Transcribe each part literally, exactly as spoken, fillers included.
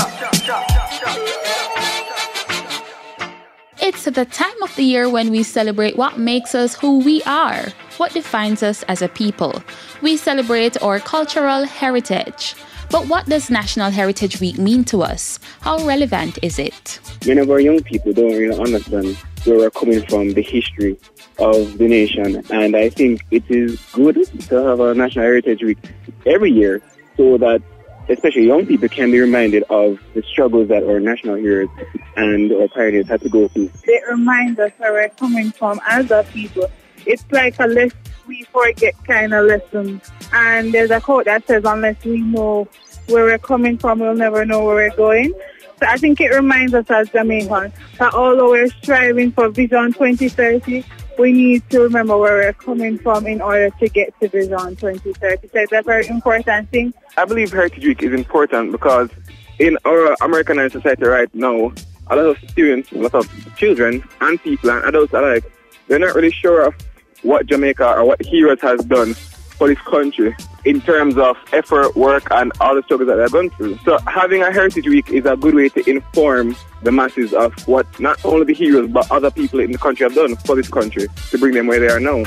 It's the time of the year when we celebrate what makes us who we are, what defines us as a people. We celebrate our cultural heritage. But what does National Heritage Week mean to us? How relevant is it? Many of our young people don't really understand where we're coming from, the history of the nation. And I think it is good to have a National Heritage Week every year so that especially young people can be reminded of the struggles that our national heroes and our pioneers had to go through. It reminds us where we're coming from as a people. It's like a less we forget kind of lesson. And there's a quote that says, unless we know where we're coming from, we'll never know where we're going. So I think it reminds us as Jamaicans that although we're striving for Vision twenty thirty, we need to remember where we're coming from in order to get to Vision twenty thirty. So it's a very important thing. I believe Heritage Week is important because in our Americanized society right now, a lot of students, a lot of children and people and adults alike, they're not really sure of what Jamaica or what heroes has done for this country in terms of effort, work, and all the struggles that they've gone through. So having a Heritage Week is a good way to inform the masses of what not only the heroes but other people in the country have done for this country to bring them where they are now.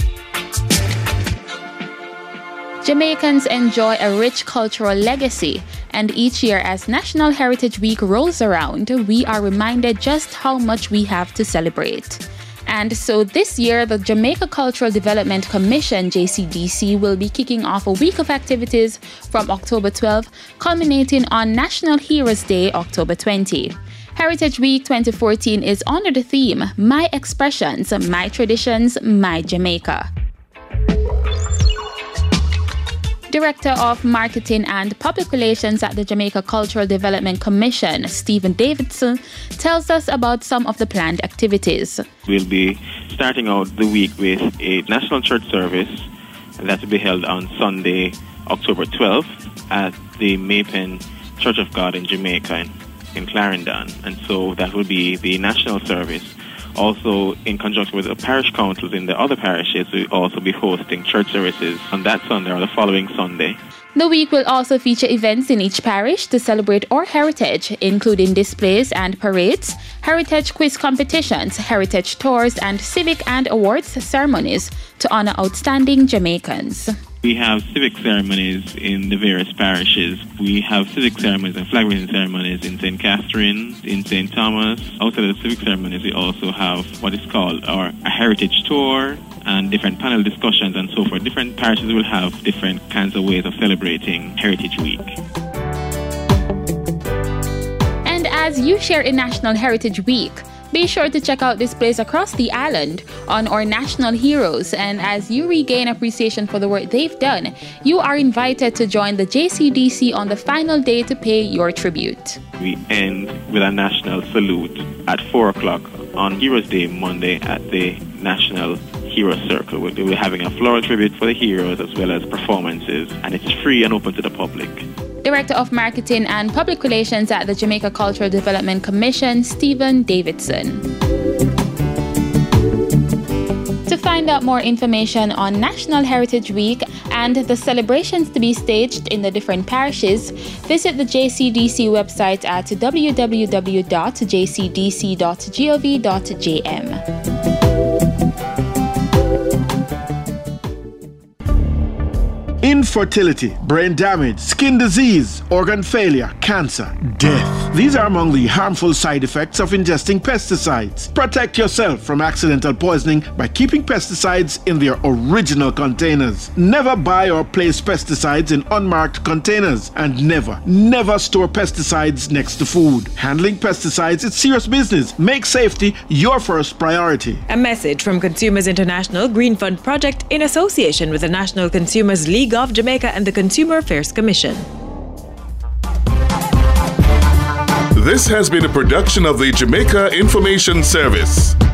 Jamaicans enjoy a rich cultural legacy, and each year as National Heritage Week rolls around, we are reminded just how much we have to celebrate. And so this year, the Jamaica Cultural Development Commission, J C D C, will be kicking off a week of activities from October twelfth, culminating on National Heroes Day, October twentieth. Heritage Week twenty fourteen is under the theme, My Expressions, My Traditions, My Jamaica. Director of Marketing and Public Relations at the Jamaica Cultural Development Commission, Stephen Davidson, tells us about some of the planned activities. We'll be starting out the week with a national church service that will be held on Sunday, October twelfth at the Maypen Church of God in Jamaica in, in Clarendon. And so that will be the national service. Also, in conjunction with the parish councils in the other parishes, we'll also be hosting church services on that Sunday or the following Sunday. The week will also feature events in each parish to celebrate our heritage, including displays and parades, heritage quiz competitions, heritage tours, and civic and awards ceremonies to honor outstanding Jamaicans. We have civic ceremonies in the various parishes. We have civic ceremonies and flag raising ceremonies in Saint Catherine, in Saint Thomas. Outside of the civic ceremonies, we also have what is called our a heritage tour and different panel discussions and so forth. Different parishes will have different kinds of ways of celebrating Heritage Week. And as you share in National Heritage Week, be sure to check out displays across the island on our national heroes, and as you regain appreciation for the work they've done, you are invited to join the J C D C on the final day to pay your tribute. We end with a national salute at four o'clock on Heroes Day, Monday, at the National Hero Circle. We'll be having a floral tribute for the heroes as well as performances, and it's free and open to the public. Director of Marketing and Public Relations at the Jamaica Cultural Development Commission, Stephen Davidson. To find out more information on National Heritage Week and the celebrations to be staged in the different parishes, visit the J C D C website at w w w dot j c d c dot gov dot j m. Infertility, brain damage, skin disease, organ failure, cancer, death. These are among the harmful side effects of ingesting pesticides. Protect yourself from accidental poisoning by keeping pesticides in their original containers. Never buy or place pesticides in unmarked containers, and never, never store pesticides next to food. Handling pesticides is serious business. Make safety your first priority. A message from Consumers International Green Fund Project in association with the National Consumers League of Jamaica and the Consumer Affairs Commission. This has been a production of the Jamaica Information Service.